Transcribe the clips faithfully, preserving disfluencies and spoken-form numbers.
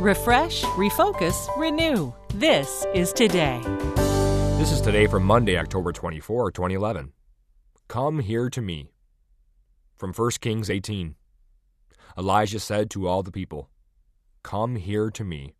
Refresh, refocus, renew. This is Today. This is Today for Monday, October twenty-fourth, twenty eleven. Come here to me. From First Kings eighteen. Elijah said to all the people, Come here to me.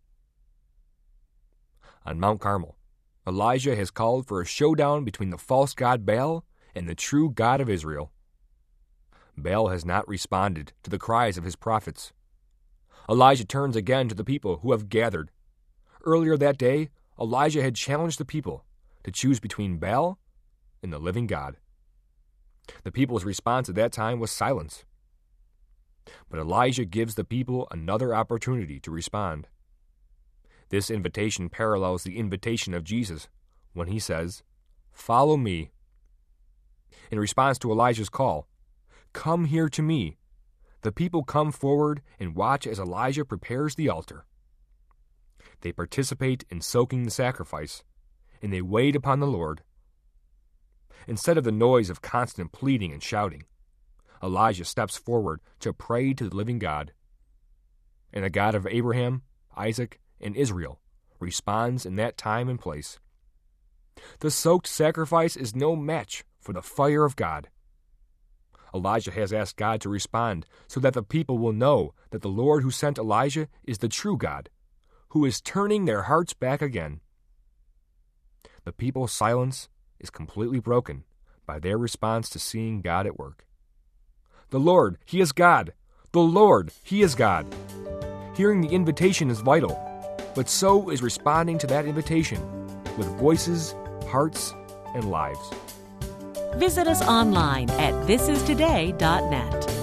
On Mount Carmel, Elijah has called for a showdown between the false god Baal and the true God of Israel. Baal has not responded to the cries of his prophets. Elijah turns again to the people who have gathered. Earlier that day, Elijah had challenged the people to choose between Baal and the living God. The people's response at that time was silence. But Elijah gives the people another opportunity to respond. This invitation parallels the invitation of Jesus when he says, Follow me. In response to Elijah's call, Come here to me, the people come forward and watch as Elijah prepares the altar. They participate in soaking the sacrifice, and they wait upon the Lord. Instead of the noise of constant pleading and shouting, Elijah steps forward to pray to the living God. And the God of Abraham, Isaac, and Israel responds in that time and place. The soaked sacrifice is no match for the fire of God. Elijah has asked God to respond so that the people will know that the Lord who sent Elijah is the true God, who is turning their hearts back again. The people's silence is completely broken by their response to seeing God at work. The Lord, He is God. The Lord, He is God. Hearing the invitation is vital, but so is responding to that invitation with voices, hearts, and lives. Visit us online at this is today dot net.